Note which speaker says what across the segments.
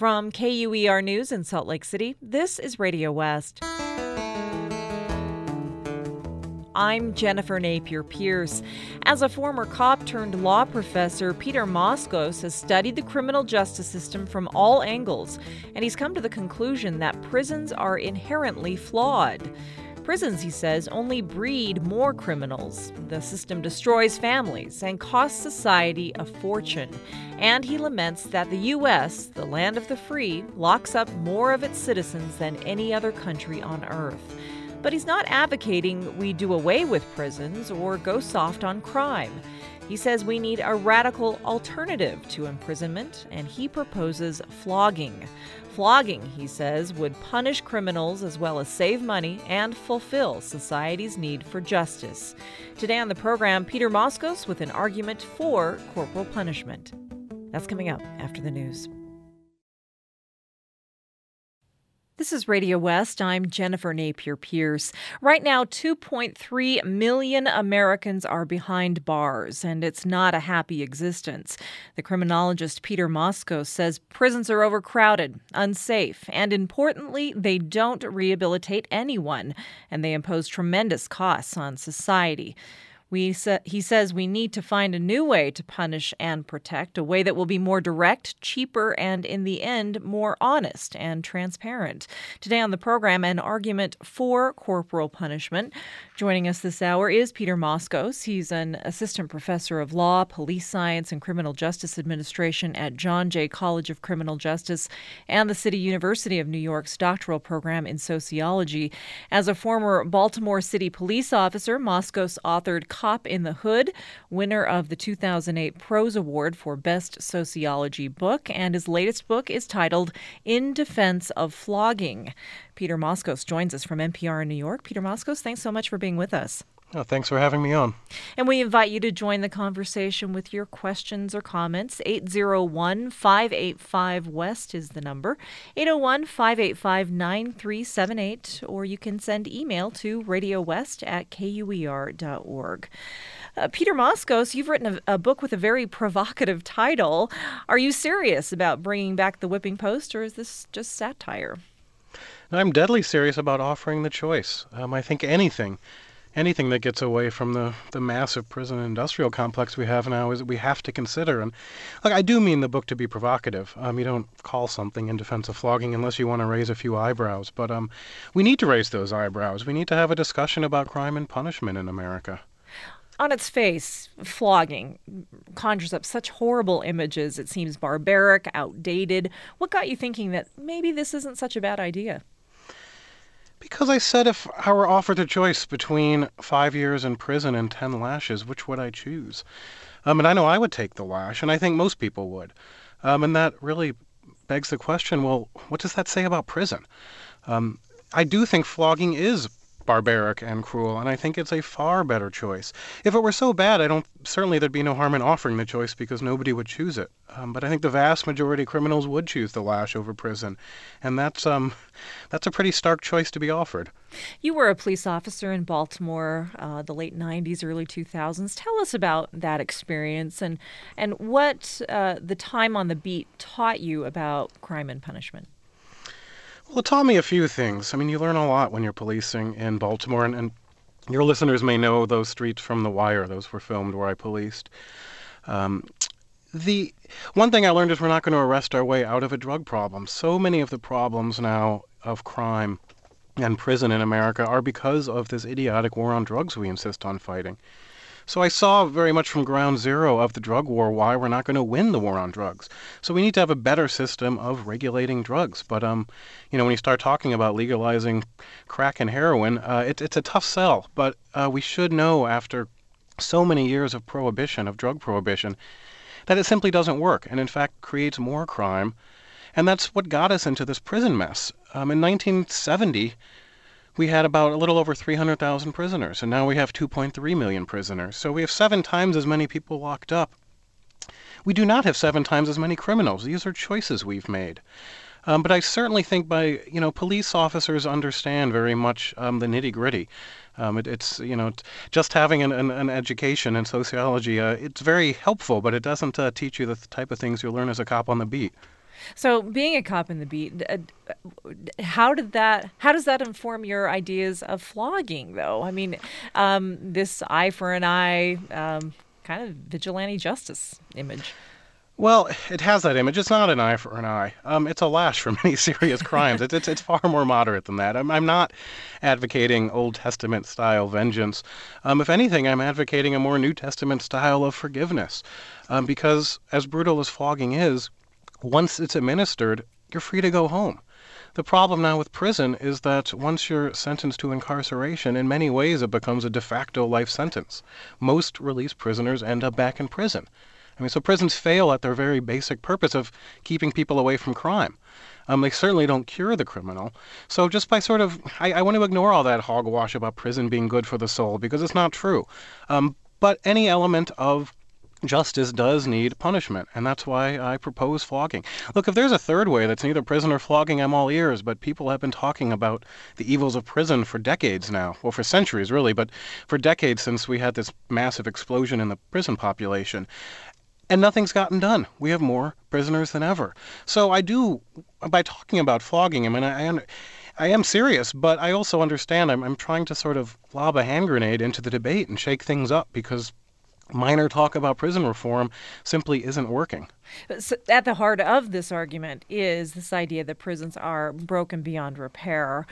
Speaker 1: From KUER News in Salt Lake City, this is Radio West. I'm Jennifer Napier-Pierce. As a former cop turned law professor, Peter Moskos has studied the criminal justice system from all angles, and he's come to the conclusion that prisons are inherently flawed. Prisons, he says, only breed more criminals. The system destroys families and costs society a fortune. And he laments that the U.S., the land of the free, locks up more of its citizens than any other country on earth. But he's not advocating we do away with prisons or go soft on crime. He says we need a radical alternative to imprisonment, and he proposes flogging. Flogging, he says, would punish criminals as well as save money and fulfill society's need for justice. Today on the program, Peter Moskos with an argument for corporal punishment. That's coming up after the news. This is Radio West. I'm Jennifer Napier-Pierce. Right now, 2.3 million Americans are behind bars, and it's not a happy existence. The criminologist Peter Moskos says prisons are overcrowded, unsafe, and importantly, they don't rehabilitate anyone, and they impose tremendous costs on society. He says we need to find a new way to punish and protect, a way that will be more direct, cheaper, and in the end, more honest and transparent. Today on the program, an argument for corporal punishment. Joining us this hour is Peter Moskos. He's an assistant professor of law, police science, and criminal justice administration at John Jay College of Criminal Justice and the City University of New York's doctoral program in sociology. As a former Baltimore City police officer, Moskos authored Cop in the Hood, winner of the 2008 Prose Award for Best Sociology Book, and his latest book is titled In Defense of Flogging. Peter Moskos joins us from NPR in New York. Peter Moskos, thanks so much for being with us.
Speaker 2: Oh, thanks for having me on.
Speaker 1: And we invite you to join the conversation with your questions or comments. 801-585-WEST is the number. 801-585-9378. Or you can send email to radiowest@kuer.org. Peter Moskos, you've written a book with a very provocative title. Are you serious about bringing back the whipping post, or is this just satire?
Speaker 2: I'm deadly serious about offering the choice. I think anything that gets away from the massive prison industrial complex we have now is we have to consider. And look, I do mean the book to be provocative. You don't call something In Defense of Flogging unless you want to raise a few eyebrows. But we need to raise those eyebrows. We need to have a discussion about crime and punishment in America.
Speaker 1: On its face, flogging conjures up such horrible images. It seems barbaric, outdated. What got you thinking that maybe this isn't such a bad idea?
Speaker 2: Because I said if I were offered a choice between 5 years in prison and 10 lashes, which would I choose? And I know I would take the lash, and I think most people would. And that really begs the question, well, what does that say about prison? I do think flogging is barbaric and cruel, and I think it's a far better choice. If it were so bad, certainly there'd be no harm in offering the choice because nobody would choose it. But I think the vast majority of criminals would choose the lash over prison, and that's a pretty stark choice to be offered.
Speaker 1: You were a police officer in Baltimore, the late 90s, early 2000s. Tell us about that experience and what the time on the beat taught you about crime and punishment.
Speaker 2: Well, it taught me a few things. I mean, you learn a lot when you're policing in Baltimore, and your listeners may know those streets from The Wire. Those were filmed where I policed. The one thing I learned is we're not going to arrest our way out of a drug problem. So many of the problems now of crime and prison in America are because of this idiotic war on drugs we insist on fighting. So I saw very much from ground zero of the drug war why we're not going to win the war on drugs. So we need to have a better system of regulating drugs. But, when you start talking about legalizing crack and heroin, it's a tough sell. But we should know after so many years of prohibition, of drug prohibition, that it simply doesn't work and, in fact, creates more crime. And that's what got us into this prison mess. In 1970, we had about a little over 300,000 prisoners, and now we have 2.3 million prisoners. So we have 7 times as many people locked up. We do not have 7 times as many criminals. These are choices we've made. But I certainly think police officers understand very much the nitty-gritty. It's just having an education in sociology, it's very helpful, but it doesn't teach you the type of things you'll learn as a cop on the beat.
Speaker 1: So, being a cop in the beat, how does that inform your ideas of flogging, though? I mean, this eye for an eye, kind of vigilante justice image.
Speaker 2: Well, it has that image. It's not an eye for an eye. It's a lash for many serious crimes. It's far more moderate than that. I'm not advocating Old Testament style vengeance. If anything, I'm advocating a more New Testament style of forgiveness. Because as brutal as flogging is, once it's administered, you're free to go home. The problem now with prison is that once you're sentenced to incarceration, in many ways it becomes a de facto life sentence. Most released prisoners end up back in prison. I mean, so prisons fail at their very basic purpose of keeping people away from crime. They certainly don't cure the criminal. So just by I want to ignore all that hogwash about prison being good for the soul, because it's not true. But any element of justice does need punishment, and that's why I propose flogging. Look, if there's a third way that's neither prison or flogging, I'm all ears, but people have been talking about the evils of prison for decades now. Well, for centuries, really, but for decades since we had this massive explosion in the prison population. And nothing's gotten done. We have more prisoners than ever. So by talking about flogging, I mean, I am serious, but I also understand I'm trying to sort of lob a hand grenade into the debate and shake things up, because minor talk about prison reform simply isn't working.
Speaker 1: So at the heart of this argument is this idea that prisons are broken beyond repair.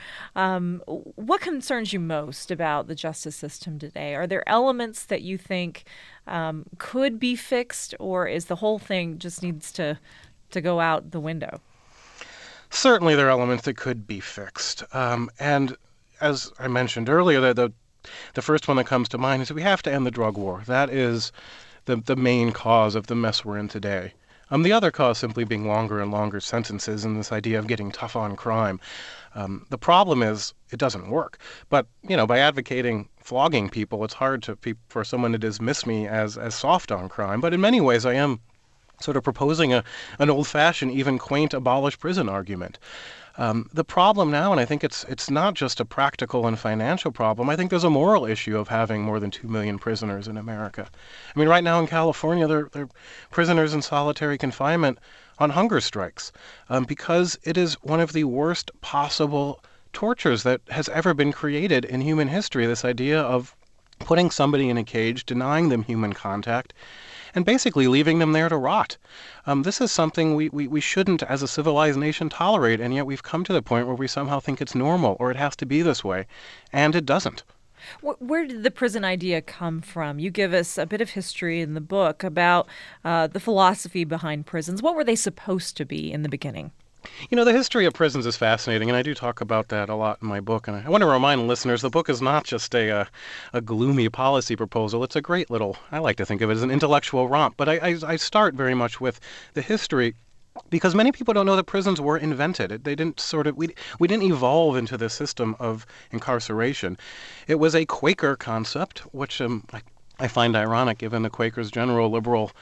Speaker 1: What concerns you most about the justice system today? Are there elements that you think could be fixed, or is the whole thing just needs to go out the window?
Speaker 2: Certainly there are elements that could be fixed. And as I mentioned earlier, the first one that comes to mind is that we have to end the drug war. That is the main cause of the mess we're in today. The other cause simply being longer and longer sentences and this idea of getting tough on crime. The problem is it doesn't work. But, by advocating flogging people, it's hard for someone to dismiss me as soft on crime. But in many ways, I am sort of proposing an old-fashioned, even quaint abolish prison argument. The problem now, and I think it's not just a practical and financial problem, I think there's a moral issue of having more than 2 million prisoners in America. I mean, right now in California, there are prisoners in solitary confinement on hunger strikes because it is one of the worst possible tortures that has ever been created in human history, this idea of putting somebody in a cage, denying them human contact, and basically leaving them there to rot. This is something we shouldn't, as a civilized nation, tolerate, and yet we've come to the point where we somehow think it's normal, or it has to be this way, and it doesn't.
Speaker 1: Where did the prison idea come from? You give us a bit of history in the book about the philosophy behind prisons. What were they supposed to be in the beginning?
Speaker 2: The history of prisons is fascinating, and I do talk about that a lot in my book. And I want to remind listeners, the book is not just a gloomy policy proposal. It's a great little, I like to think of it as an intellectual romp. But I start very much with the history, because many people don't know that prisons were invented. They didn't we didn't evolve into this system of incarceration. It was a Quaker concept, which I find ironic given the Quakers' general liberal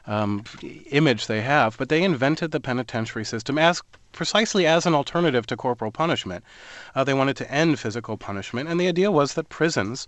Speaker 2: image they have, but they invented the penitentiary system precisely as an alternative to corporal punishment. They wanted to end physical punishment, and the idea was that prisons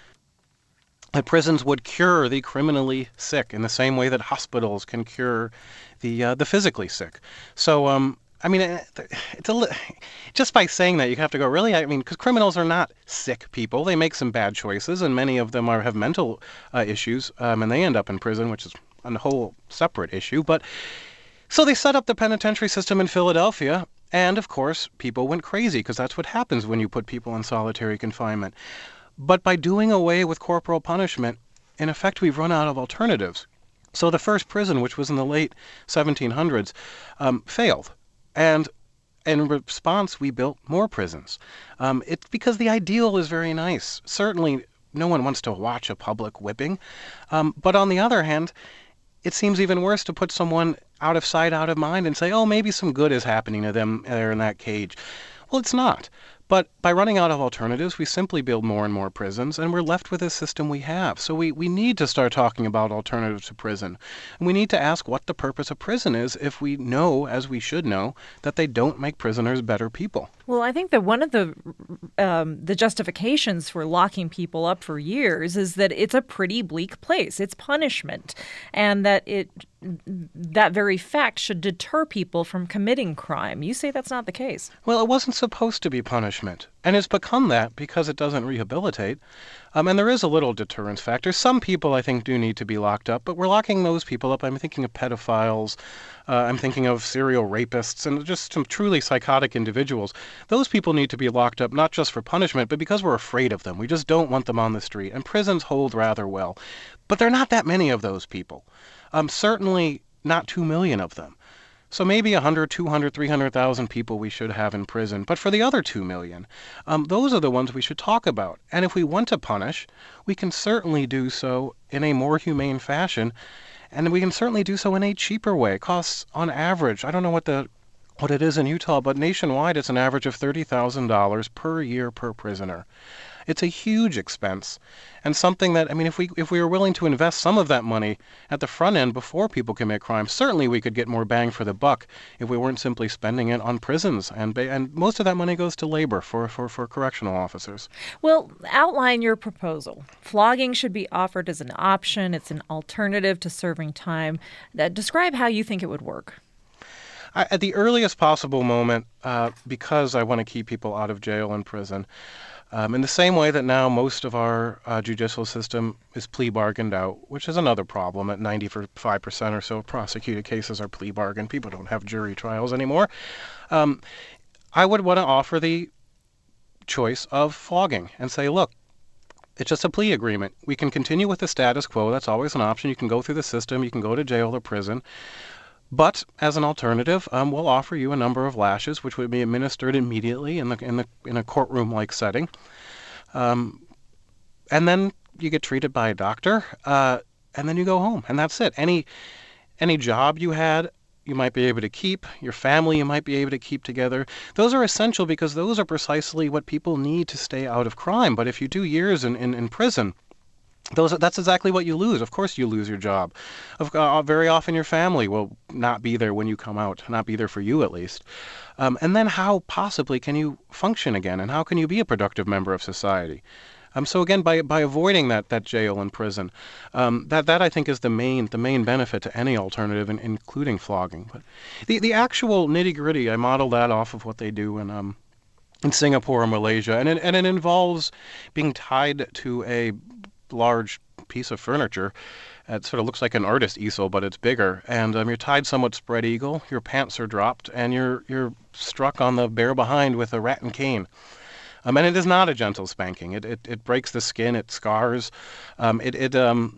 Speaker 2: would cure the criminally sick in the same way that hospitals can cure the physically sick. So, I mean, just by saying that, you have to go, really? I mean, because criminals are not sick people. They make some bad choices, and many of them have mental issues, and they end up in prison, which is a whole separate issue. But so they set up the penitentiary system in Philadelphia, and of course, people went crazy, because that's what happens when you put people in solitary confinement. But by doing away with corporal punishment, in effect, we've run out of alternatives. So the first prison, which was in the late 1700s, failed. And in response, we built more prisons. It's because the ideal is very nice. Certainly, no one wants to watch a public whipping. But on the other hand, it seems even worse to put someone out of sight, out of mind, and say, oh, maybe some good is happening to them there in that cage. Well, it's not. But by running out of alternatives, we simply build more and more prisons, and we're left with this system we have. So we need to start talking about alternatives to prison. And we need to ask what the purpose of prison is if we know, as we should know, that they don't make prisoners better people.
Speaker 1: Well, I think that one of the justifications for locking people up for years is that it's a pretty bleak place. It's punishment, and that very fact should deter people from committing crime. You say that's not the case.
Speaker 2: Well, it wasn't supposed to be punishment, and it's become that because it doesn't rehabilitate. And there is a little deterrence factor. Some people, I think, do need to be locked up, but we're locking those people up. I'm thinking of pedophiles. I'm thinking of serial rapists and just some truly psychotic individuals. Those people need to be locked up not just for punishment, but because we're afraid of them. We just don't want them on the street. And prisons hold rather well. But there are not that many of those people. Certainly not 2 million of them. So maybe 100, 200, 300,000 people we should have in prison. But for the other 2 million, those are the ones we should talk about. And if we want to punish, we can certainly do so in a more humane fashion. And we can certainly do so in a cheaper way. It costs, on average, I don't know what it is in Utah, but nationwide it's an average of $30,000 per year per prisoner. It's a huge expense, and something that, I mean, if we were willing to invest some of that money at the front end before people commit crime, certainly we could get more bang for the buck if we weren't simply spending it on prisons. And most of that money goes to labor for correctional officers.
Speaker 1: Well, outline your proposal. Flogging should be offered as an option. It's an alternative to serving time. Describe how you think it would work.
Speaker 2: At the earliest possible moment, because I want to keep people out of jail and prison, in the same way that now most of our judicial system is plea bargained out, which is another problem. At 95% or so of prosecuted cases are plea bargained. People don't have jury trials anymore. I would want to offer the choice of flogging and say, look, it's just a plea agreement. We can continue with the status quo. That's always an option. You can go through the system. You can go to jail or prison. But as an alternative, we'll offer you a number of lashes, which would be administered immediately in a courtroom-like setting, and then you get treated by a doctor, and then you go home, and that's it. Any job you had, you might be able to keep. Your family, you might be able to keep together. Those are essential because those are precisely what people need to stay out of crime. But if you do years in prison, that's exactly what you lose. Of course you lose your job. Very often your family will not be there when you come out, not be there for you at least. And then how possibly can you function again, and how can you be a productive member of society? So again, by avoiding that jail and prison, that I think is the main benefit to any alternative, including flogging. But the actual nitty-gritty, I model that off of what they do in Singapore or Malaysia, and it involves being tied to a large piece of furniture. It sort of looks like an artist easel, but it's bigger. And you're tied somewhat spread eagle. Your pants are dropped, and you're struck on the bare behind with a rattan cane. And it is not a gentle spanking. It breaks the skin. It scars. It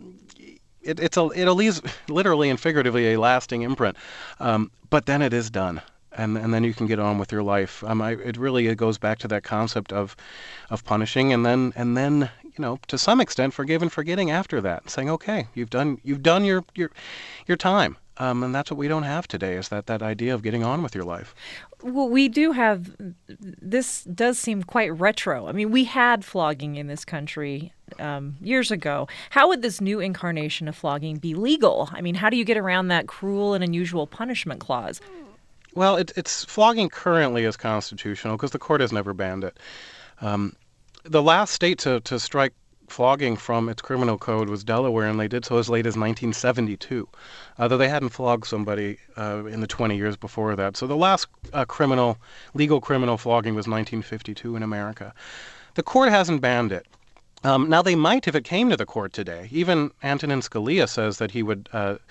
Speaker 2: leaves literally and figuratively a lasting imprint. But then it is done. And then you can get on with your life. It goes back to that concept of punishing, and then to some extent forgive and forgetting after that, saying, okay, you've done your time. And that's what we don't have today, is that idea of getting on with your life.
Speaker 1: Well, we do have, this does seem quite retro. I mean, we had flogging in this country years ago. How would this new incarnation of flogging be legal? I mean, how do you get around that cruel and unusual punishment clause?
Speaker 2: Well, it's flogging currently is constitutional because the court has never banned it. The last state to strike flogging from its criminal code was Delaware, and they did so as late as 1972, though they hadn't flogged somebody in the 20 years before that. So the last legal criminal flogging was 1952 in America. The court hasn't banned it. Now, they might if it came to the court today. Even Antonin Scalia says that he would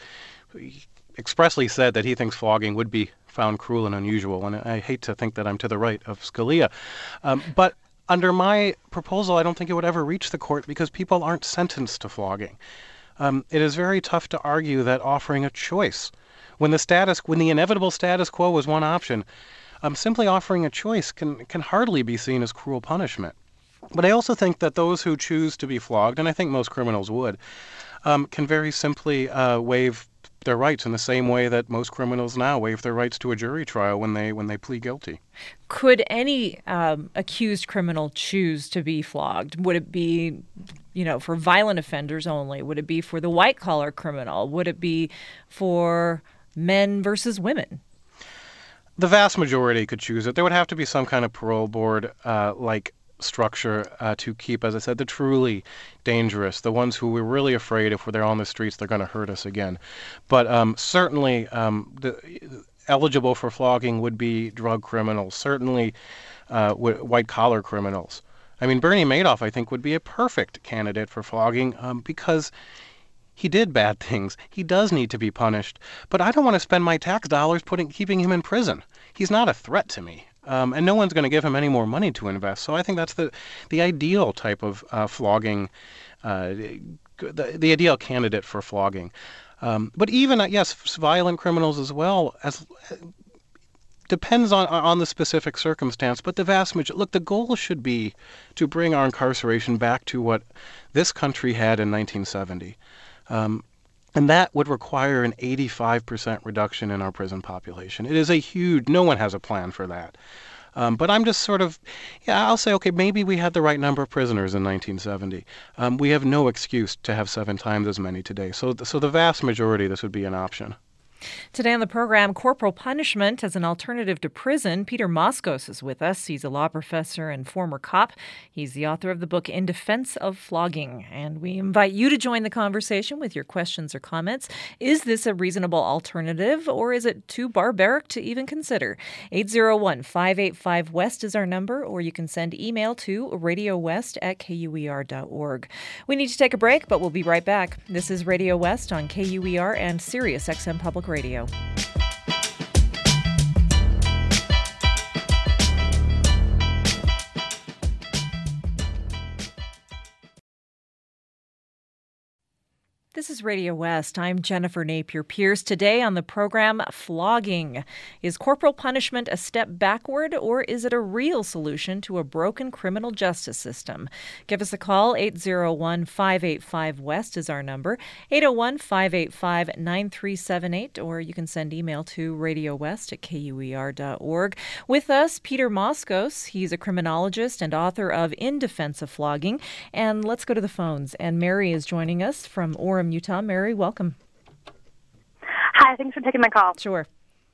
Speaker 2: expressly said that he thinks flogging would be found cruel and unusual, and I hate to think that I'm to the right of Scalia. But under my proposal, I don't think it would ever reach the court because people aren't sentenced to flogging. It is very tough to argue that offering a choice, when the inevitable status quo was one option, simply offering a choice can hardly be seen as cruel punishment. But I also think that those who choose to be flogged, and I think most criminals would, can very simply waive their rights in the same way that most criminals now waive their rights to a jury trial when they plead guilty.
Speaker 1: Could any accused criminal choose to be flogged? Would it be, for violent offenders only? Would it be for the white-collar criminal? Would it be for men versus women?
Speaker 2: The vast majority could choose it. There would have to be some kind of parole board like structure to keep, as I said, the truly dangerous, the ones who we're really afraid if they're on the streets, they're going to hurt us again. But certainly eligible for flogging would be drug criminals, certainly white-collar criminals. I mean, Bernie Madoff, I think, would be a perfect candidate for flogging because he did bad things. He does need to be punished. But I don't want to spend my tax dollars keeping him in prison. He's not a threat to me. And no one's going to give him any more money to invest. So I think that's the ideal type of flogging, the ideal candidate for flogging. But even, yes, violent criminals as well, as depends on the specific circumstance. But the vast majority, look, the goal should be to bring our incarceration back to what this country had in 1970. And that would require an 85% reduction in our prison population. It is no one has a plan for that. But I'm just I'll say, okay, maybe we had the right number of prisoners in 1970. We have no excuse to have 7 times as many today. So the vast majority, this would be an option.
Speaker 1: Today on the program, corporal punishment as an alternative to prison. Peter Moskos is with us. He's a law professor and former cop. He's the author of the book In Defense of Flogging. And we invite you to join the conversation with your questions or comments. Is this a reasonable alternative, or is it too barbaric to even consider? 801-585-WEST is our number, or you can send email to radiowest@kuer.org. We need to take a break, but we'll be right back. This is Radio West on KUER and Sirius XM Public Radio. This is Radio West. I'm Jennifer Napier-Pierce. Today on the program, flogging. Is corporal punishment a step backward, or is it a real solution to a broken criminal justice system? Give us a call. 801-585-WEST is our number. 801-585-9378, or you can send email to radiowest@kuer.org. With us, Peter Moskos. He's a criminologist and author of In Defense of Flogging. And let's go to the phones. And Mary is joining us from Orem, Utah. Mary, welcome.
Speaker 3: Hi, thanks for taking my call.
Speaker 1: Sure.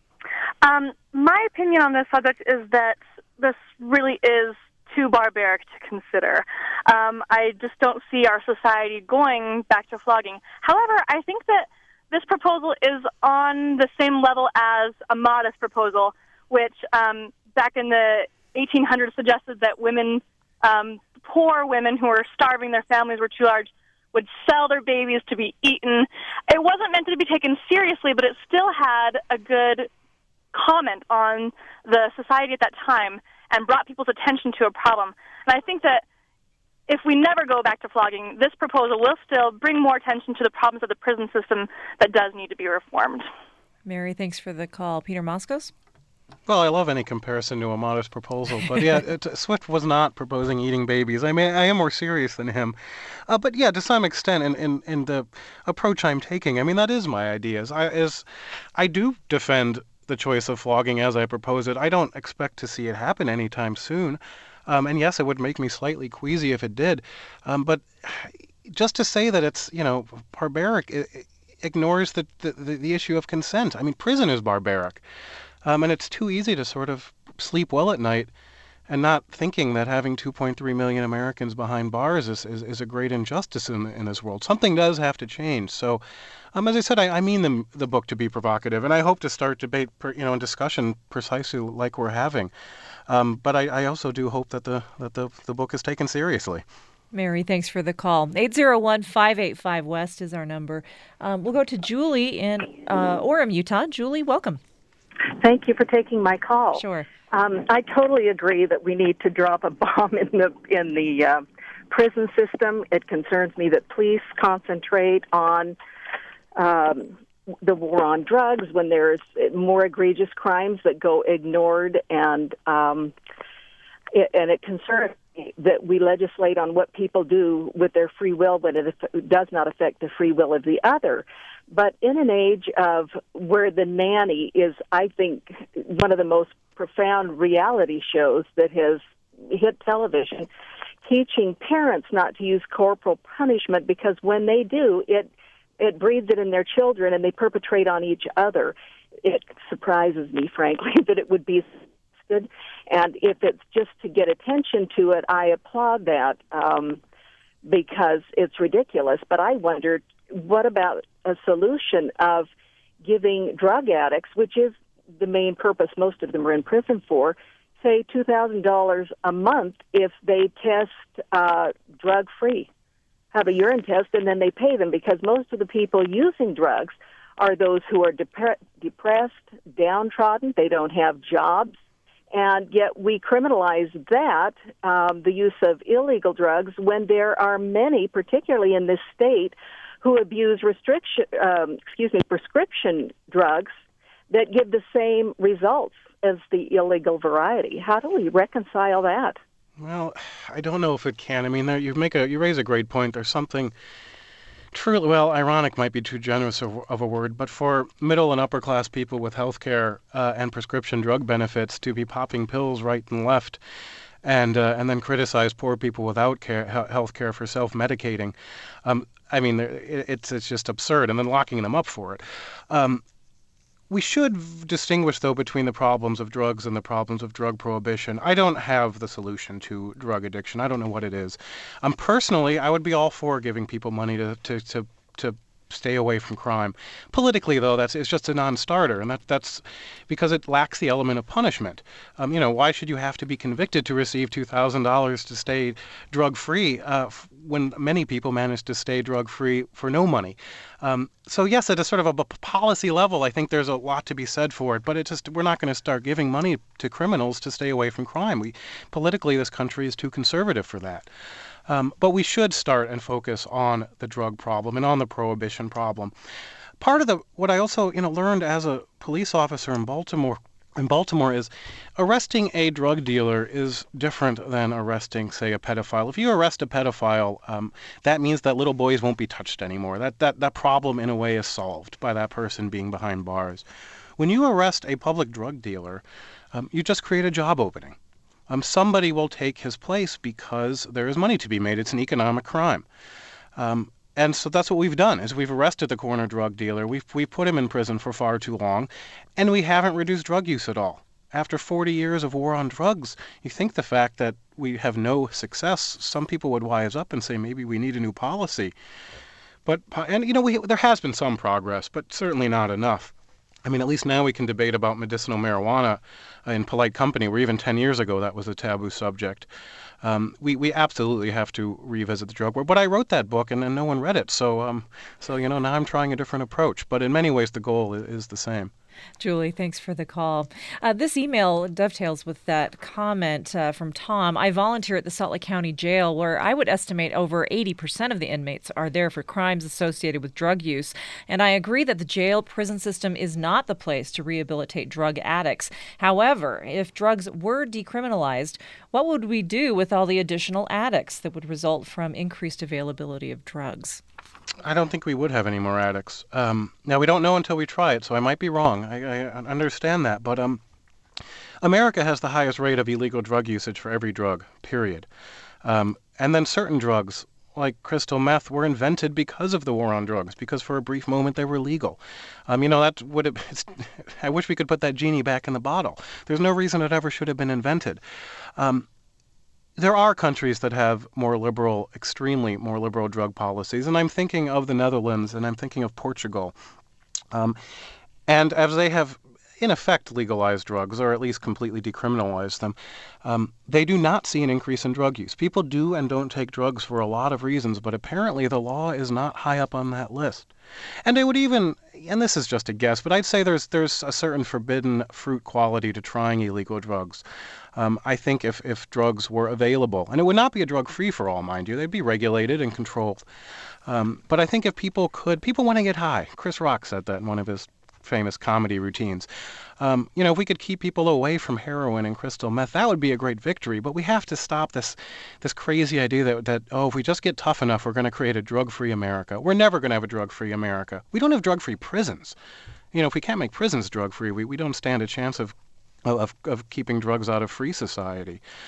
Speaker 3: My opinion on this subject is that this really is too barbaric to consider. I just don't see our society going back to flogging. However, I think that this proposal is on the same level as a modest proposal, which back in the 1800s suggested that women, poor women who were starving, their families were too large, would sell their babies to be eaten. It wasn't meant to be taken seriously, but it still had a good comment on the society at that time and brought people's attention to a problem. And I think that if we never go back to flogging, this proposal will still bring more attention to the problems of the prison system that does need to be reformed.
Speaker 1: Mary, thanks for the call. Peter Moskos?
Speaker 2: Well, I love any comparison to a modest proposal, but yeah, Swift was not proposing eating babies. I mean, I am more serious than him. But yeah, to some extent, in the approach I'm taking, I mean, that is my ideas. I do defend the choice of flogging as I propose it. I don't expect to see it happen anytime soon. And yes, it would make me slightly queasy if it did. But just to say that it's, barbaric, it ignores the issue of consent. I mean, prison is barbaric. And it's too easy to sort of sleep well at night and not thinking that having 2.3 million Americans behind bars is a great injustice in this world. Something does have to change. So, as I said, I mean the book to be provocative, and I hope to start debate, and discussion precisely like we're having. But I also do hope that the book is taken seriously.
Speaker 1: Mary, thanks for the call. 801-585-WEST is our number. We'll go to Julie in Orem, Utah. Julie, welcome.
Speaker 4: Thank you for taking my call.
Speaker 1: Sure.
Speaker 4: I totally agree that we need to drop a bomb in the prison system. It concerns me that police concentrate on the war on drugs when there's more egregious crimes that go ignored, and it concerns me that we legislate on what people do with their free will when it does not affect the free will of the other. But in an age of where The Nanny is, I think, one of the most profound reality shows that has hit television, teaching parents not to use corporal punishment because when they do, it breeds it in their children and they perpetrate on each other. it surprises me, frankly, that it would be good. And if it's just to get attention to it, I applaud that because it's ridiculous. But I wondered, what about a solution of giving drug addicts, which is the main purpose most of them are in prison for, say $2,000 a month if they test drug-free, have a urine test, and then they pay them, because most of the people using drugs are those who are depressed, downtrodden, they don't have jobs, and yet we criminalize that, the use of illegal drugs, when there are many, particularly in this state, who abuse prescription drugs that give the same results as the illegal variety. How do we reconcile that?
Speaker 2: Well, I don't know if it can. I mean, you raise a great point. There's something truly, well, ironic might be too generous of a word, but for middle and upper class people with health care and prescription drug benefits to be popping pills right and left, and then criticize poor people without health care for self-medicating. I mean, it's just absurd, and then locking them up for it. We should distinguish, though, between the problems of drugs and the problems of drug prohibition. I don't have the solution to drug addiction. I don't know what it is. Personally, I would be all for giving people money to stay away from crime. Politically, though, it's just a non-starter, and that's because it lacks the element of punishment. Why should you have to be convicted to receive $2,000 to stay drug-free when many people manage to stay drug-free for no money? So yes, at a sort of a policy level, I think there's a lot to be said for it, but we're not going to start giving money to criminals to stay away from crime. Politically, this country is too conservative for that. But we should start and focus on the drug problem and on the prohibition problem. Part of what I also learned as a police officer in Baltimore is arresting a drug dealer is different than arresting, say, a pedophile. If you arrest a pedophile, that means that little boys won't be touched anymore. That problem, in a way, is solved by that person being behind bars. When you arrest a public drug dealer, you just create a job opening. Somebody will take his place because there is money to be made. It's an economic crime. And so that's what we've done, is we've arrested the corner drug dealer. We've put him in prison for far too long, and we haven't reduced drug use at all. After 40 years of war on drugs, you think the fact that we have no success, some people would wise up and say maybe we need a new policy. There has been some progress, but certainly not enough. I mean, at least now we can debate about medicinal marijuana in polite company, where even 10 years ago that was a taboo subject. We absolutely have to revisit the drug war. But I wrote that book, and no one read it. So now I'm trying a different approach. But in many ways, the goal is the same.
Speaker 1: Julie, thanks for the call. This email dovetails with that comment from Tom. I volunteer at the Salt Lake County Jail, where I would estimate over 80% of the inmates are there for crimes associated with drug use. And I agree that the jail prison system is not the place to rehabilitate drug addicts. However, if drugs were decriminalized, what would we do with all the additional addicts that would result from increased availability of drugs?
Speaker 2: I don't think we would have any more addicts. Now, we don't know until we try it, so I might be wrong. I understand that. But America has the highest rate of illegal drug usage for every drug, period. And then certain drugs, like crystal meth, were invented because of the war on drugs, because for a brief moment they were legal. I wish we could put that genie back in the bottle. There's no reason it ever should have been invented. There are countries that have extremely more liberal drug policies, and I'm thinking of the Netherlands, and I'm thinking of Portugal. And as they have, in effect, legalized drugs, or at least completely decriminalized them, they do not see an increase in drug use. People do and don't take drugs for a lot of reasons, but apparently the law is not high up on that list. And they would even, and this is just a guess, but I'd say there's a certain forbidden fruit quality to trying illegal drugs. I think if drugs were available, and it would not be a drug free-for-all, mind you, they'd be regulated and controlled. But I think if people want to get high. Chris Rock said that in one of his famous comedy routines. If we could keep people away from heroin and crystal meth, that would be a great victory. But we have to stop this crazy idea that if we just get tough enough, we're going to create a drug-free America. We're never going to have a drug-free America. We don't have drug-free prisons. If we can't make prisons drug-free, we don't stand a chance of keeping drugs out of free society.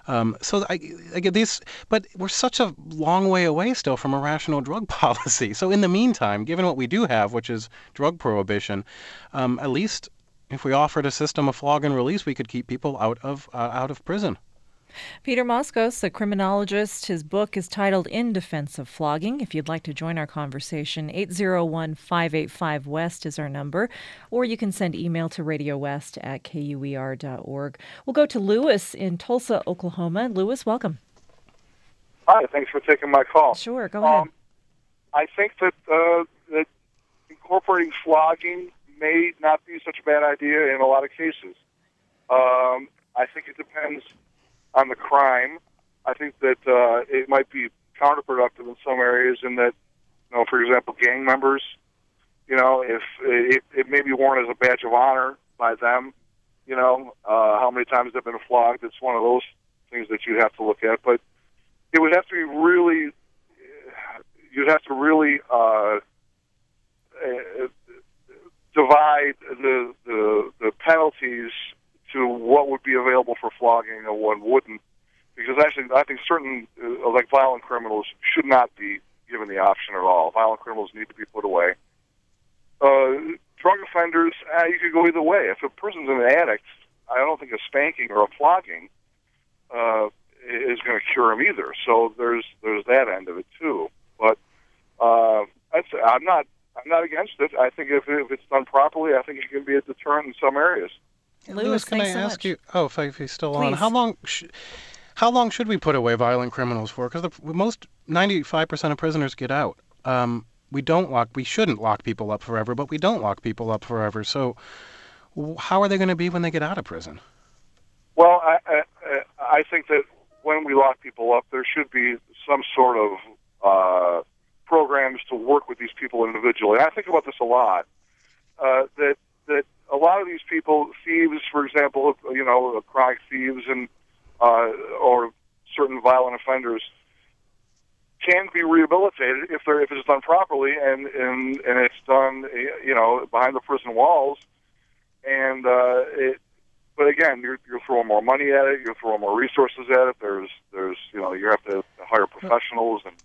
Speaker 2: I get these, but we're such a long way away still from a rational drug policy. So in the meantime, given what we do have, which is drug prohibition, at least if we offered a system of flog and release, we could keep people out of prison.
Speaker 1: Peter Moskos, a criminologist. His book is titled In Defense of Flogging. If you'd like to join our conversation, 801-585-WEST is our number, or you can send email to radiowest@kuer.org. We'll go to Lewis in Tulsa, Oklahoma. Lewis, welcome.
Speaker 5: Hi, thanks for taking my call.
Speaker 1: Sure, go ahead.
Speaker 5: I think that incorporating flogging may not be such a bad idea in a lot of cases. I think it depends on the crime. I think that it might be counterproductive in some areas in that, for example, gang members, if it may be worn as a badge of honor by them, how many times they've been flogged. It's one of those things that you have to look at. But it would have to be really, you'd have to really divide the penalties to what would be available for flogging and what wouldn't. Because actually, I think certain, like violent criminals, should not be given the option at all. Violent criminals need to be put away. Drug offenders, you could go either way. If a person's an addict, I don't think a spanking or a flogging is going to cure him either. So there's that end of it too. But I'm not against it. I think if it's done properly, I think it can be a deterrent in some areas.
Speaker 2: Lewis, can I ask you? Oh, if he's still on,
Speaker 1: Please.
Speaker 2: how long should we put away violent criminals for? Because most 95% of prisoners get out. We shouldn't lock people up forever, but we don't lock people up forever. So, how are they going to be when they get out of prison?
Speaker 5: Well, I think that when we lock people up, there should be some sort of programs to work with these people individually. And I think about this a lot. That a lot of these people, thieves, for example, chronic thieves and or certain violent offenders, can be rehabilitated if it's done properly and it's done behind the prison walls. And but again, you're throwing more money at it, you're throwing more resources at it. There's you have to hire professionals and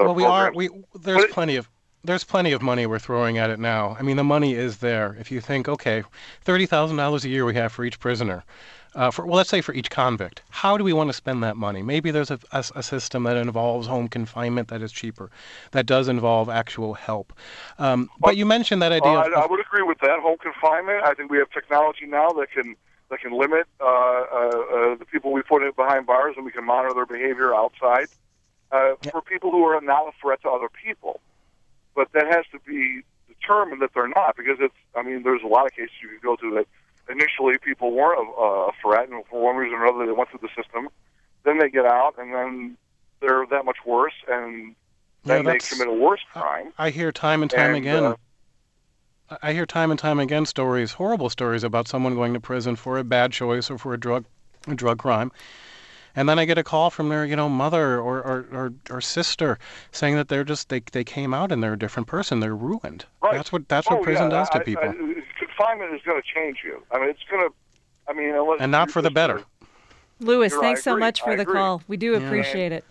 Speaker 2: There's plenty of money we're throwing at it now. I mean, the money is there. If you think, okay, $30,000 a year we have for each prisoner, let's say for each convict. How do we want to spend that money? Maybe there's a system that involves home confinement that is cheaper, that does involve actual help. But you mentioned that idea.
Speaker 5: I would agree with that. Home confinement. I think we have technology now that can limit the people we put in behind bars, and we can monitor their behavior outside for people who are not a threat to other people. But that has to be determined that they're not, because there's a lot of cases you could go to that initially people weren't a threat, and for one reason or another they went through the system. Then they get out, and then they're that much worse, and then they commit a worse crime.
Speaker 2: I hear time and time again. I hear time and time again horrible stories about someone going to prison for a bad choice or for a drug crime. And then I get a call from their, mother or sister saying that they came out and they're a different person. They're ruined.
Speaker 5: Right.
Speaker 2: That's what prison does to people.
Speaker 5: Confinement is going to change you. It's going to. Unless
Speaker 2: and not for the better.
Speaker 1: Lewis, thanks so much for the call. We do appreciate it.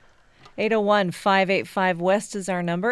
Speaker 1: 801-585-WEST is our number,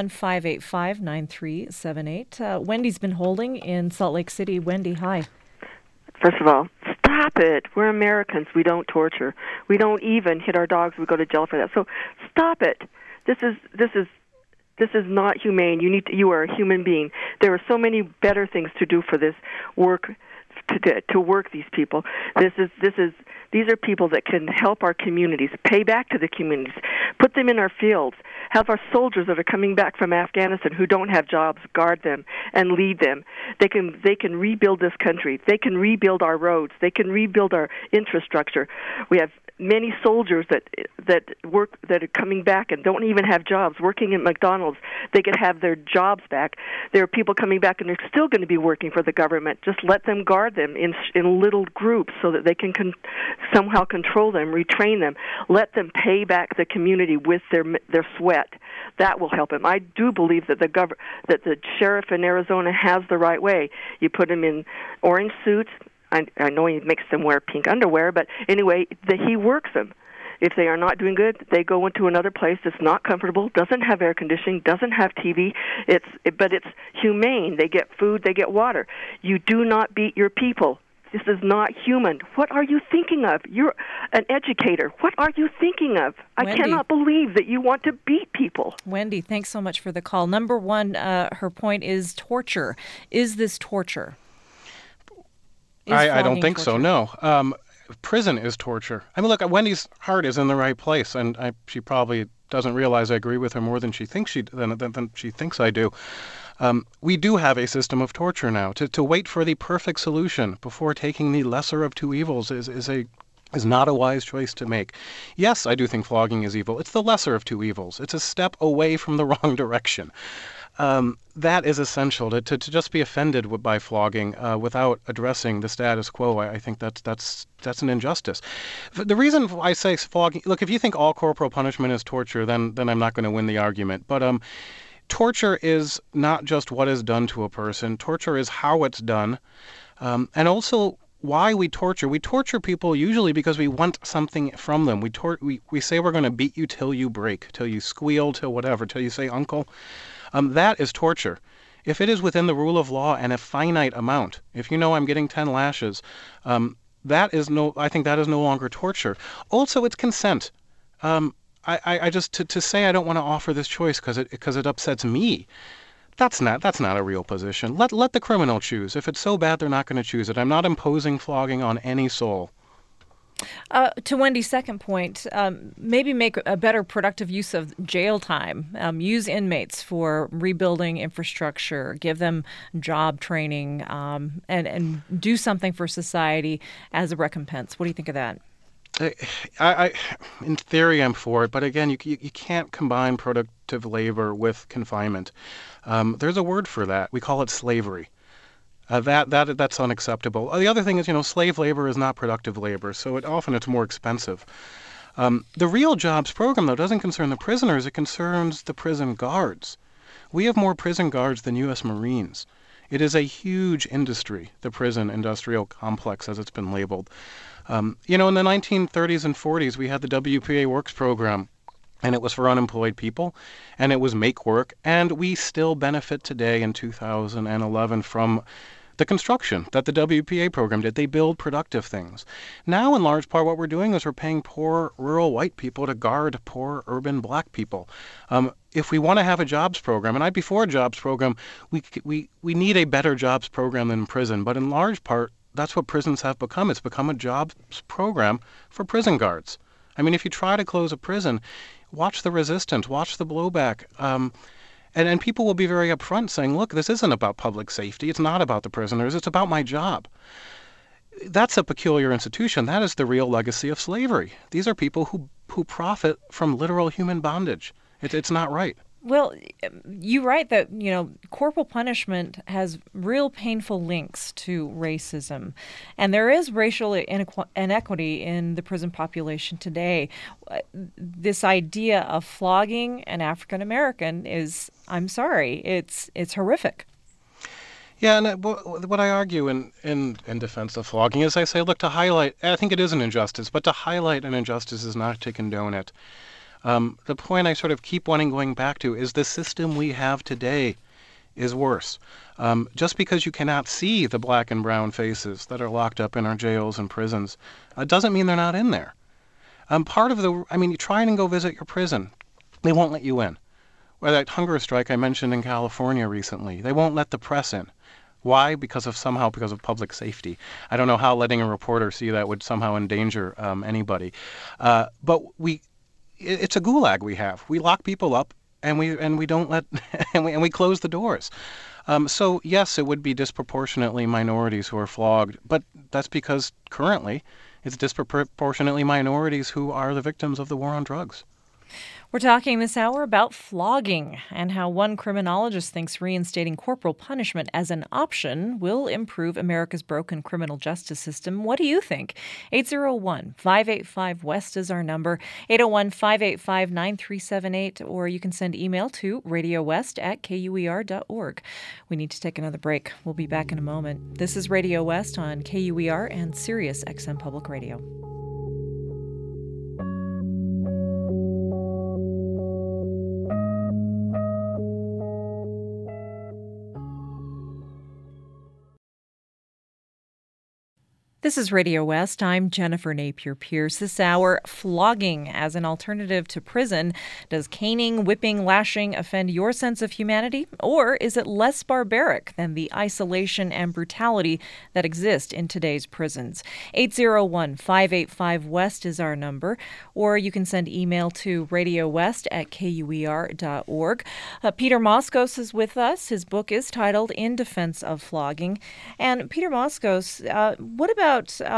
Speaker 1: 801-585-9378. Wendy's been holding in Salt Lake City. Wendy, hi.
Speaker 6: First of all, stop it. We're Americans. We don't torture. We don't even hit our dogs. We go to jail for that. So stop it. This is not humane. You are a human being. There are so many better things to do for this work, to work these people. These are people that can help our communities, pay back to the communities, put them in our fields, have our soldiers that are coming back from Afghanistan who don't have jobs guard them and lead them. They can rebuild this country. They can rebuild our roads. They can rebuild our infrastructure. We have many soldiers that are coming back and don't even have jobs, working at McDonald's. They could have their jobs back. There are people coming back and they're still going to be working for the government. Just let them guard them in little groups so that they can somehow control them, retrain them. Let them pay back the community with their sweat. That will help them. I do believe that the sheriff in Arizona has the right way. You put them in orange suits, I know he makes them wear pink underwear, but anyway, he works them. If they are not doing good, they go into another place that's not comfortable, doesn't have air conditioning, doesn't have TV. But it's humane. They get food, they get water. You do not beat your people. This is not human. What are you thinking of? You're an educator. What are you thinking of?
Speaker 1: Wendy.
Speaker 6: I cannot believe that you want to beat people.
Speaker 1: Wendy, thanks so much for the call. Number one, her point is torture. Is this torture?
Speaker 2: I don't think so, no. Prison is torture. I mean, look, Wendy's heart is in the right place, and she probably doesn't realize I agree with her more than she thinks than she thinks I do. We do have a system of torture now. To wait for the perfect solution before taking the lesser of two evils is not a wise choice to make. Yes, I do think flogging is evil. It's the lesser of two evils. It's a step away from the wrong direction. That is essential. To just be offended by flogging without addressing the status quo, I think that's an injustice. The reason I say flogging, look, if you think all corporal punishment is torture, then I'm not going to win the argument. But torture is not just what is done to a person. Torture is how it's done, and also why we torture. We torture people usually because we want something from them. We say we're going to beat you till you break, till you squeal, till whatever, till you say uncle. That is torture. If it is within the rule of law and a finite amount, if you know I'm getting 10 lashes, I think that is no longer torture. Also, it's consent. I just to say I don't want to offer this choice because it upsets me. That's not a real position. Let the criminal choose. If it's so bad, they're not going to choose it. I'm not imposing flogging on any soul.
Speaker 1: To Wendy's second point, maybe make a better productive use of jail time. Use inmates for rebuilding infrastructure, give them job training, and do something for society as a recompense. What do you think of that?
Speaker 2: In theory, I'm for it, but again, you can't combine productive labor with confinement. There's a word for that. We call it slavery. That's unacceptable. The other thing is, slave labor is not productive labor, so often it's more expensive. The real jobs program, though, doesn't concern the prisoners. It concerns the prison guards. We have more prison guards than U.S. Marines. It is a huge industry, the prison industrial complex, as it's been labeled. In the 1930s and 40s, we had the WPA Works program, and it was for unemployed people, and it was make work, and we still benefit today in 2011 from the construction that the WPA program did. They build productive things. Now, in large part, what we're doing is we're paying poor rural white people to guard poor urban black people. If we want to have a jobs program, and I'd be for a jobs program, we need a better jobs program than prison. But in large part, that's what prisons have become. It's become a jobs program for prison guards. I mean, if you try to close a prison, watch the resistance, watch the blowback. And people will be very upfront saying, look, this isn't about public safety. It's not about the prisoners. It's about my job. That's a peculiar institution. That is the real legacy of slavery. These are people who profit from literal human bondage. It's not right.
Speaker 1: Well, you write that, corporal punishment has real painful links to racism. And there is racial inequity in the prison population today. This idea of flogging an African American is, I'm sorry, it's horrific.
Speaker 2: Yeah, and what I argue in defense of flogging is I say, look, I think it is an injustice, but to highlight an injustice is not to condone it. The point I sort of keep going back to is the system we have today is worse. Just because you cannot see the black and brown faces that are locked up in our jails and prisons doesn't mean they're not in there. You try and go visit your prison. They won't let you in. Well, that hunger strike I mentioned in California recently, they won't let the press in. Why? Because of public safety. I don't know how letting a reporter see that would somehow endanger anybody. But it's a gulag we have. We lock people up and we don't let and we close the doors. So yes, it would be disproportionately minorities who are flogged, but that's because currently it's disproportionately minorities who are the victims of the war on drugs.
Speaker 1: We're talking this hour about flogging and how one criminologist thinks reinstating corporal punishment as an option will improve America's broken criminal justice system. What do you think? 801-585-WEST is our number, 801-585-9378, or you can send email to radiowest@kuer.org. We need to take another break. We'll be back in a moment. This is Radio West on KUER and Sirius XM Public Radio. This is Radio West. I'm Jennifer Napier Pierce. This hour, flogging as an alternative to prison. Does caning, whipping, lashing offend your sense of humanity? Or is it less barbaric than the isolation and brutality that exist in today's prisons? 801-585-WEST is our number. Or you can send email to radiowest@kuer.org. Peter Moskos is with us. His book is titled In Defense of Flogging. And Peter Moskos, what about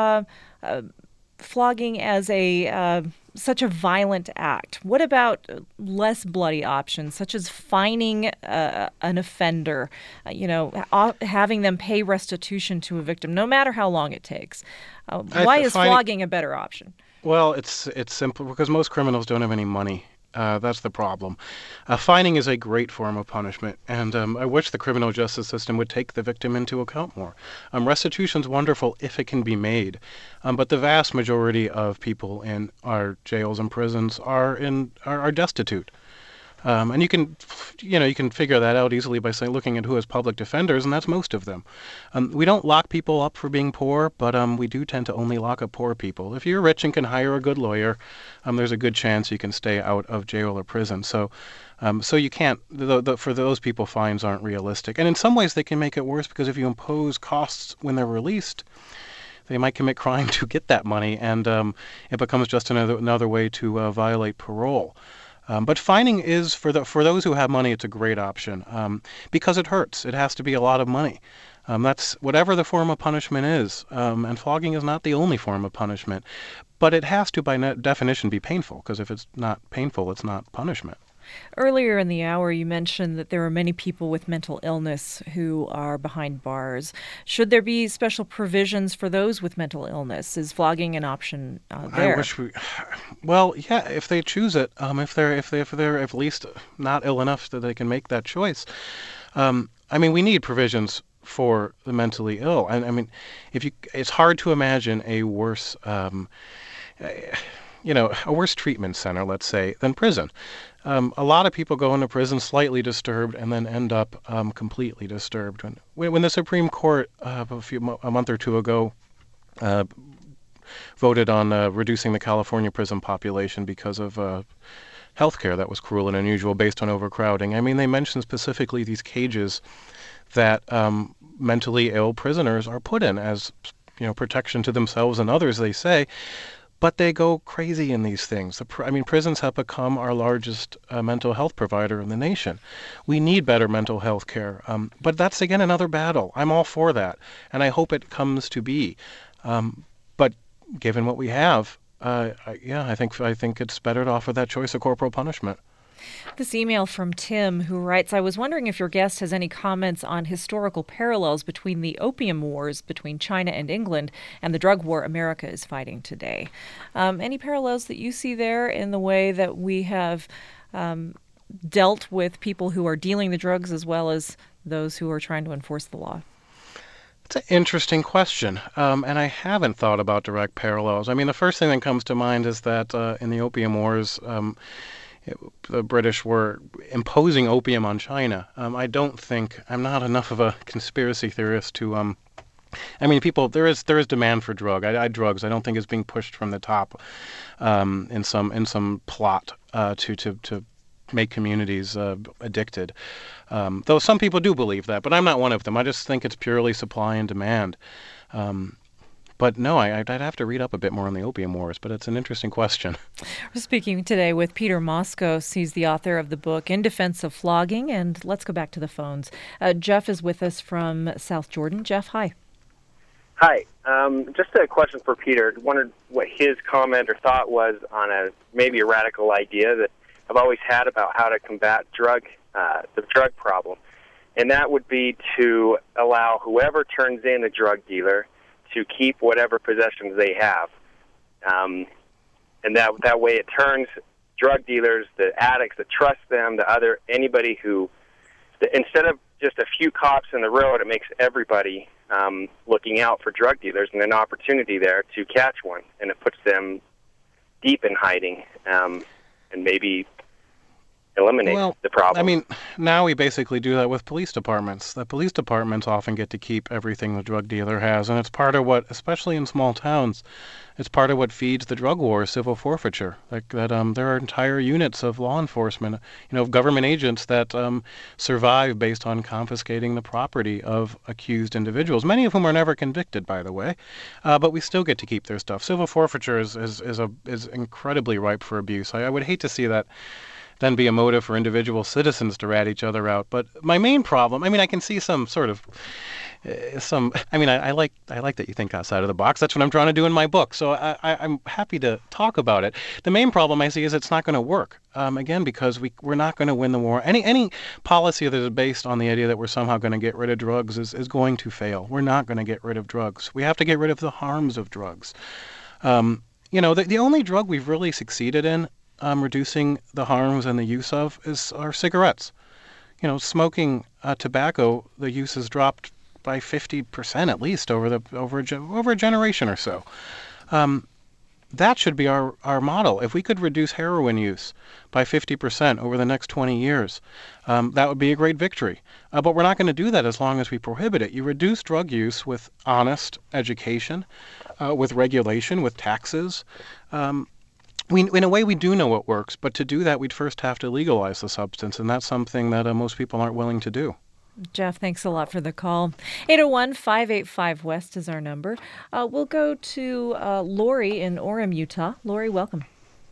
Speaker 1: flogging as such a violent act? What about less bloody options, such as fining an offender, having them pay restitution to a victim, no matter how long it takes? Why is flogging a better option?
Speaker 2: Well, it's simple because most criminals don't have any money. That's the problem. Fining is a great form of punishment, and I wish the criminal justice system would take the victim into account more. Restitution's wonderful if it can be made, but the vast majority of people in our jails and prisons are destitute. And you can figure that out easily by looking at who has public defenders, and that's most of them. We don't lock people up for being poor, but we do tend to only lock up poor people. If you're rich and can hire a good lawyer, there's a good chance you can stay out of jail or prison. So you can't. For those people, fines aren't realistic, and in some ways they can make it worse because if you impose costs when they're released, they might commit crime to get that money, and it becomes just another way to violate parole. But fining is, for those who have money, it's a great option because it hurts. It has to be a lot of money. That's whatever the form of punishment is, and flogging is not the only form of punishment. But it has to, by definition, be painful, because if it's not painful, it's not punishment.
Speaker 1: Earlier in the hour, you mentioned that there are many people with mental illness who are behind bars. Should there be special provisions for those with mental illness? Is flogging an option there?
Speaker 2: Well, yeah, if they choose it, if they're at least not ill enough that they can make that choice. We need provisions for the mentally ill, and it's hard to imagine a worse treatment center, let's say, than prison. A lot of people go into prison slightly disturbed and then end up completely disturbed. When the Supreme Court a month or two ago voted on reducing the California prison population because of health care that was cruel and unusual based on overcrowding, they mentioned specifically these cages that mentally ill prisoners are put in as protection to themselves and others, they say. But they go crazy in these things. Prisons have become our largest mental health provider in the nation. We need better mental health care. But that's, again, another battle. I'm all for that, and I hope it comes to be. But given what we have, I think it's better to offer that choice of corporal punishment.
Speaker 1: This email from Tim, who writes, I was wondering if your guest has any comments on historical parallels between the opium wars between China and England and the drug war America is fighting today. Any parallels that you see there in the way that we have dealt with people who are dealing the drugs as well as those who are trying to enforce the law?
Speaker 2: It's an interesting question, and I haven't thought about direct parallels. The first thing that comes to mind is that in the opium wars, the British were imposing opium on China. I'm not enough of a conspiracy theorist to there is demand for drugs. I don't think it's being pushed from the top in some plot to make communities addicted. Though some people do believe that, but I'm not one of them. I just think it's purely supply and demand. But no, I'd have to read up a bit more on the opium wars, but it's an interesting question.
Speaker 1: We're speaking today with Peter Moskos. He's the author of the book In Defense of Flogging, and let's go back to the phones. Jeff is with us from South Jordan. Jeff, hi.
Speaker 7: Hi. Just a question for Peter. Wondered what his comment or thought was on maybe a radical idea that I've always had about how to combat the drug problem, and that would be to allow whoever turns in a drug dealer to keep whatever possessions they have, and that way it turns drug dealers, the addicts that trust them, anybody who, instead of just a few cops in the road, it makes everybody looking out for drug dealers, and an opportunity there to catch one, and it puts them deep in hiding, and maybe eliminate the problem.
Speaker 2: I mean, now we basically do that with police departments. The police departments often get to keep everything the drug dealer has, and it's part of what, especially in small towns, it's part of what feeds the drug war, civil forfeiture. There are entire units of law enforcement, of government agents that survive based on confiscating the property of accused individuals, many of whom are never convicted, by the way, but we still get to keep their stuff. Civil forfeiture is incredibly ripe for abuse. I would hate to see that then be a motive for individual citizens to rat each other out. But my main problem, I can see some sort of, I like that you think outside of the box. That's what I'm trying to do in my book. So I'm happy to talk about it. The main problem I see is it's not going to work. Again, because we're not going to win the war. Any policy that is based on the idea that we're somehow going to get rid of drugs is going to fail. We're not going to get rid of drugs. We have to get rid of the harms of drugs. The only drug we've really succeeded in reducing the harms and the use of are cigarettes. Smoking tobacco, the use has dropped by 50% at least over a generation or so. That should be our model. If we could reduce heroin use by 50% over the next 20 years, that would be a great victory. But we're not going to do that as long as we prohibit it. You reduce drug use with honest education, with regulation, with taxes. In a way, we do know what works, but to do that, we'd first have to legalize the substance, and that's something that most people aren't willing to do.
Speaker 1: Jeff, thanks a lot for the call. 801-585-WEST is our number. We'll go to Lori in Orem, Utah. Lori, welcome.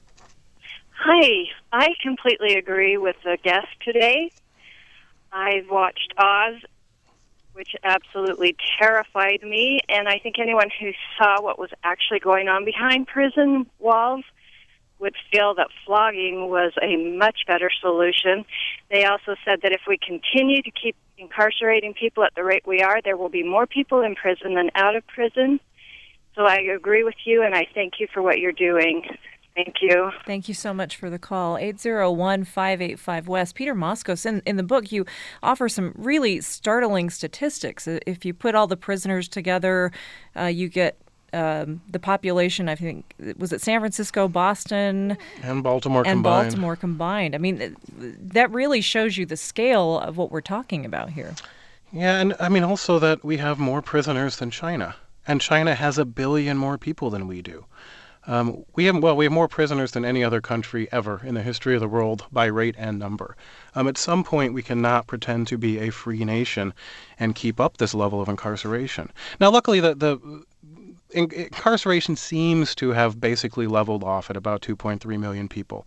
Speaker 8: Hi. I completely agree with the guest today. I watched Oz, which absolutely terrified me, and I think anyone who saw what was actually going on behind prison walls would feel that flogging was a much better solution. They also said that if we continue to keep incarcerating people at the rate we are, there will be more people in prison than out of prison. So I agree with you, and I thank you for what you're doing. Thank you.
Speaker 1: Thank you so much for the call. 801-585-WEST. Peter Moskos, in the book, you offer some really startling statistics. If you put all the prisoners together, you get the population, I think, was it San Francisco, Boston,
Speaker 2: and Baltimore
Speaker 1: combined. That really shows you the scale of what we're talking about here.
Speaker 2: Yeah, and also that we have more prisoners than China, and China has 1 billion more people than we do. We have more prisoners than any other country ever in the history of the world by rate and number. At some point, we cannot pretend to be a free nation and keep up this level of incarceration. Now, luckily, the incarceration seems to have basically leveled off at about 2.3 million people.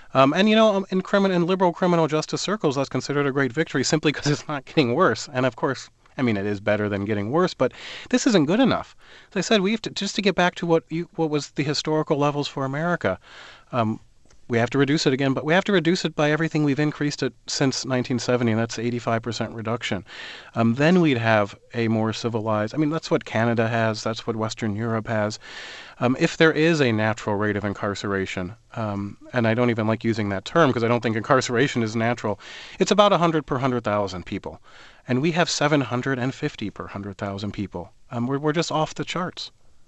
Speaker 2: In liberal criminal justice circles, that's considered a great victory simply because it's not getting worse. And of course, it is better than getting worse, but this isn't good enough. As I said, we have to, just to get back to what was the historical levels for America, we have to reduce it again, but we have to reduce it by everything we've increased it since 1970, and that's 85% reduction. Then we'd have a more civilized, that's what Canada has, that's what Western Europe has. If there is a natural rate of incarceration, and I don't even like using that term because I don't think incarceration is natural, it's about 100 per 100,000 people. And we have 750 per 100,000 people. We're just off the charts.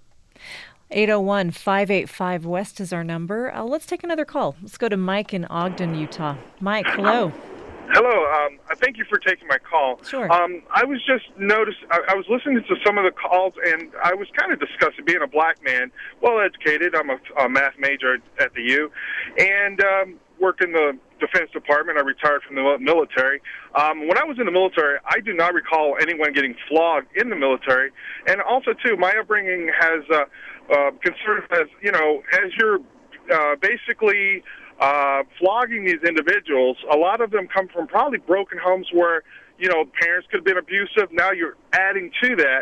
Speaker 1: 801-585-WEST is our number. Let's take another call. Let's go to Mike in Ogden, Utah. Mike, hello.
Speaker 9: Hello. Thank you for taking my call.
Speaker 1: Sure.
Speaker 9: I was just I was listening to some of the calls, and I was kind of discussing being a black man, well-educated. I'm a math major at the U, and worked in the Defense Department. I retired from the military. When I was in the military, I do not recall anyone getting flogged in the military. And also, too, my upbringing has concern as you're basically flogging these individuals. A lot of them come from probably broken homes where, parents could have been abusive. Now you're adding to that.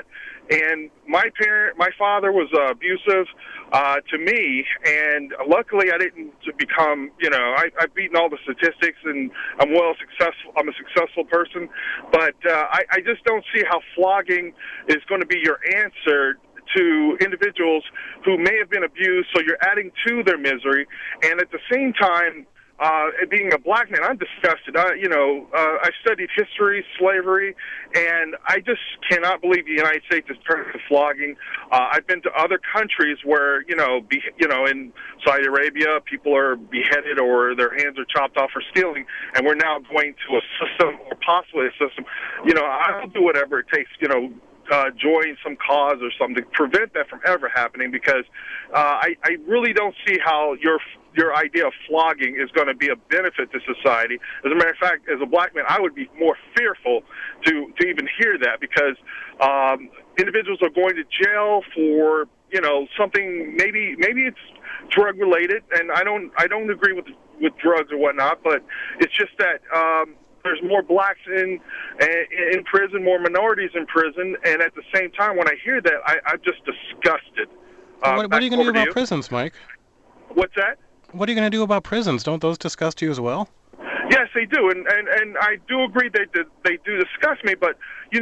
Speaker 9: And my father was abusive to me, and luckily I didn't become, I've beaten all the statistics, and I'm successful. I'm a successful person, but I just don't see how flogging is going to be your answer to individuals who may have been abused. So you're adding to their misery, and at the same time, being a black man, I'm disgusted. I studied history, slavery, and I just cannot believe the United States is turning to flogging. I've been to other countries where, in Saudi Arabia, people are beheaded or their hands are chopped off for stealing, and we're now going to a system, or possibly a system. I'll do whatever it takes, join some cause or something to prevent that from ever happening, because I really don't see how your idea of flogging is going to be a benefit to society. As a matter of fact, as a black man, I would be more fearful to even hear that, because individuals are going to jail for something, maybe it's drug related, and I don't agree with drugs or whatnot, but it's just that there's more blacks in prison, more minorities in prison, and at the same time, when I hear that, I'm just disgusted.
Speaker 2: What are you going to do about prisons, Mike?
Speaker 9: What's that?
Speaker 2: What are you going to do about prisons? Don't those disgust you as well?
Speaker 9: Yes, they do, and I do agree they do disgust me. But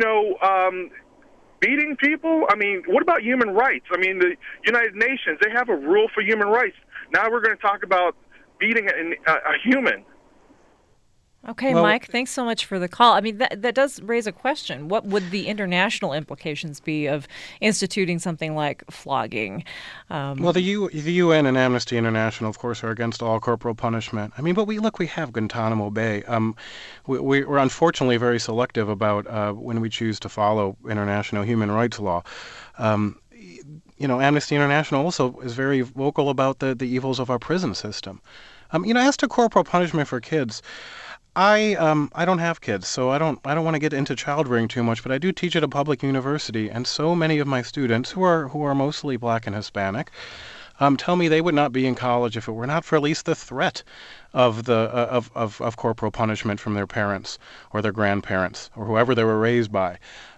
Speaker 9: beating people. I mean, what about human rights? I mean, the United Nations, they have a rule for human rights. Now we're going to talk about beating a human.
Speaker 1: Okay, well, Mike, thanks so much for the call. I mean, that does raise a question. What would the international implications be of instituting something like flogging?
Speaker 2: Well, the UN and Amnesty International, of course, are against all corporal punishment. I mean, but we have Guantanamo Bay. We're unfortunately very selective about when we choose to follow international human rights law. Amnesty International also is very vocal about the evils of our prison system. As to corporal punishment for kids, I don't have kids, so I don't want to get into child rearing too much, but I do teach at a public university, and so many of my students, who are mostly black and Hispanic, tell me they would not be in college if it were not for at least the threat of of corporal punishment from their parents or their grandparents or whoever they were raised by.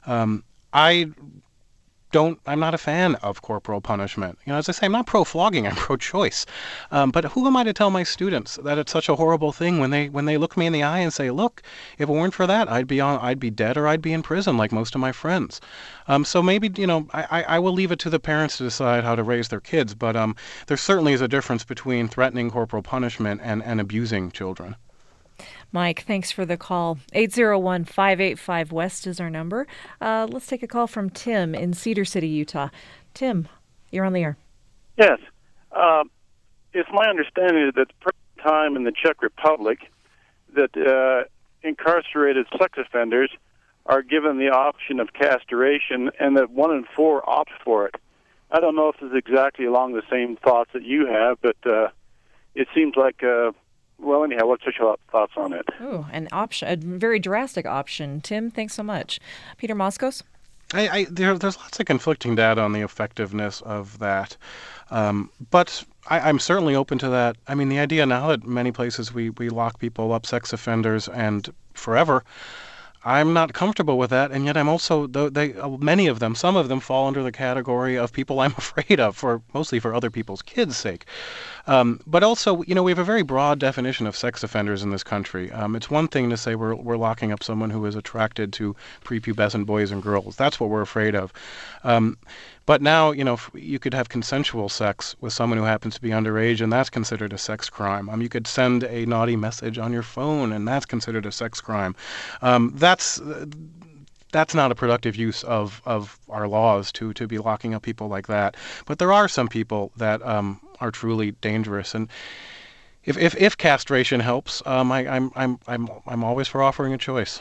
Speaker 2: I'm not a fan of corporal punishment. As I say, I'm not pro-flogging, I'm pro-choice. But who am I to tell my students that it's such a horrible thing when they look me in the eye and say, look, if it weren't for that, I'd be dead or I'd be in prison like most of my friends. So maybe, I will leave it to the parents to decide how to raise their kids, but there certainly is a difference between threatening corporal punishment and abusing children.
Speaker 1: Mike, thanks for the call. 801-585-WEST is our number. Let's take a call from Tim in Cedar City, Utah. Tim, you're on the air.
Speaker 10: Yes. It's my understanding that at the present time in the Czech Republic that incarcerated sex offenders are given the option of castration and that 1 in 4 opt for it. I don't know if it's exactly along the same thoughts that you have, but it seems like... Well, anyhow, what's your thoughts on it?
Speaker 1: Oh, an option, a very drastic option. Tim, thanks so much. Peter Moskos?
Speaker 2: There's lots of conflicting data on the effectiveness of that. But I'm certainly open to that. I mean, the idea now that many places we lock people up, sex offenders, and forever, I'm not comfortable with that, and yet I'm also, many of them, some of them fall under the category of people I'm afraid of, mostly for other people's kids' sake. But also, we have a very broad definition of sex offenders in this country. It's one thing to say we're locking up someone who is attracted to prepubescent boys and girls. That's what we're afraid of. But now, you could have consensual sex with someone who happens to be underage, and that's considered a sex crime. You could send a naughty message on your phone, and that's considered a sex crime. That's not a productive use of our laws to be locking up people like that. But there are some people that are truly dangerous, and if castration helps, I'm always for offering a choice.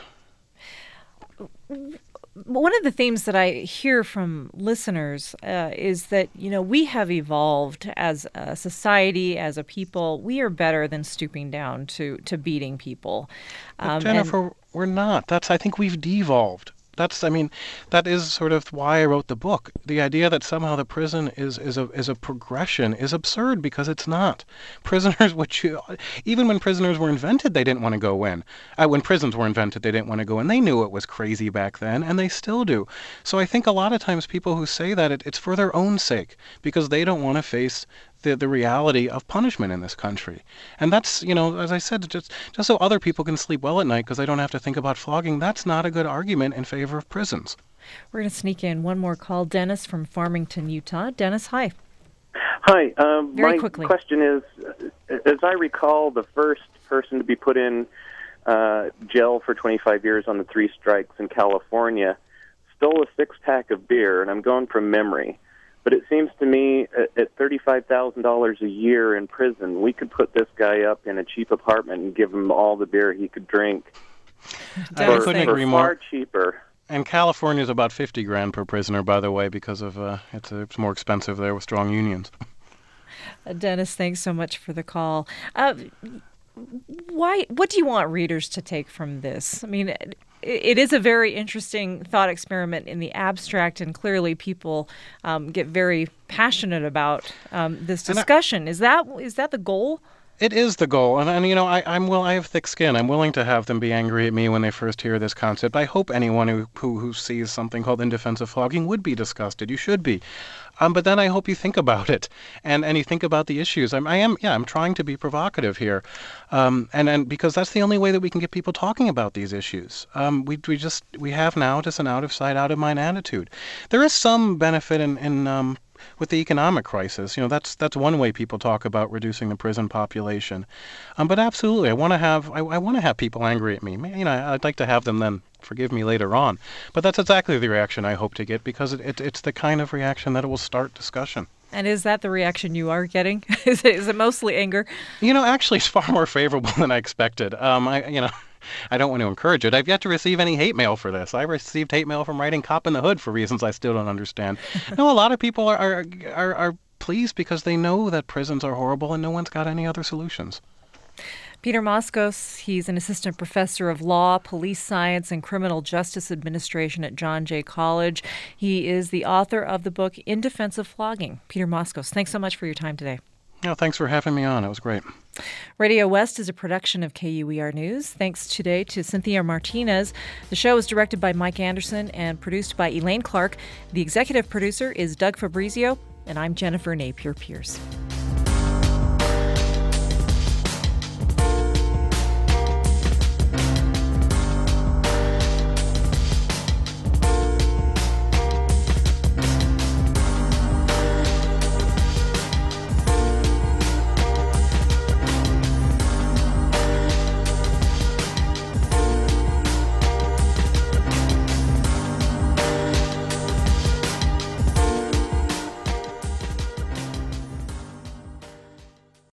Speaker 1: One of the themes that I hear from listeners is that, we have evolved as a society, as a people. We are better than stooping down to beating people.
Speaker 2: But Jennifer, we're not. I think we've devolved. That is sort of why I wrote the book. The idea that somehow the prison is a progression is absurd, because it's not. Prisoners, even when prisoners were invented, they didn't want to go in. When prisons were invented, they didn't want to go in. They knew it was crazy back then, and they still do. So I think a lot of times people who say that, it's for their own sake, because they don't want to face the reality of punishment in this country. And that's, as I said, just so other people can sleep well at night because they don't have to think about flogging, that's not a good argument in favor of prisons.
Speaker 1: We're going to sneak in one more call. Dennis from Farmington, Utah. Dennis, hi.
Speaker 11: Hi.
Speaker 1: Very
Speaker 11: my
Speaker 1: quickly.
Speaker 11: question is, as I recall, the first person to be put in jail for 25 years on the 3 strikes in California stole a 6-pack of beer, and I'm going from memory. But it seems to me at $35,000 a year in prison, we could put this guy up in a cheap apartment and give him all the beer he could drink.
Speaker 2: I couldn't agree more.
Speaker 11: Far cheaper.
Speaker 2: And California is about $50,000 per prisoner, by the way, because of it's more expensive there with strong unions.
Speaker 1: Dennis, thanks so much for the call. What do you want readers to take from this? I mean, it is a very interesting thought experiment in the abstract, and clearly people get very passionate about this discussion. Is that the goal?
Speaker 2: It is the goal, and I have thick skin. I'm willing to have them be angry at me when they first hear this concept. I hope anyone who sees something called in defense of flogging would be disgusted. You should be. But then I hope you think about it, and you think about the issues. I'm trying to be provocative here, and because that's the only way that we can get people talking about these issues. We have now just an out of sight, out of mind attitude. There is some benefit in with the economic crisis. That's one way people talk about reducing the prison population. But absolutely, I want to have people angry at me. I'd like to have them then forgive me later on. But that's exactly the reaction I hope to get, because it's the kind of reaction that will start discussion.
Speaker 1: And is that the reaction you are getting? Is it mostly anger?
Speaker 2: Actually, it's far more favorable than I expected. I don't want to encourage it. I've yet to receive any hate mail for this. I received hate mail from writing Cop in the Hood for reasons I still don't understand. No, a lot of people are pleased because they know that prisons are horrible and no one's got any other solutions.
Speaker 1: Peter Moskos, he's an assistant professor of law, police science, and criminal justice administration at John Jay College. He is the author of the book In Defense of Flogging. Peter Moskos, thanks so much for your time today.
Speaker 2: Thanks for having me on. It was great.
Speaker 1: Radio West is a production of KUER News. Thanks today to Cynthia Martinez. The show is directed by Mike Anderson and produced by Elaine Clark. The executive producer is Doug Fabrizio, and I'm Jennifer Napier Pierce.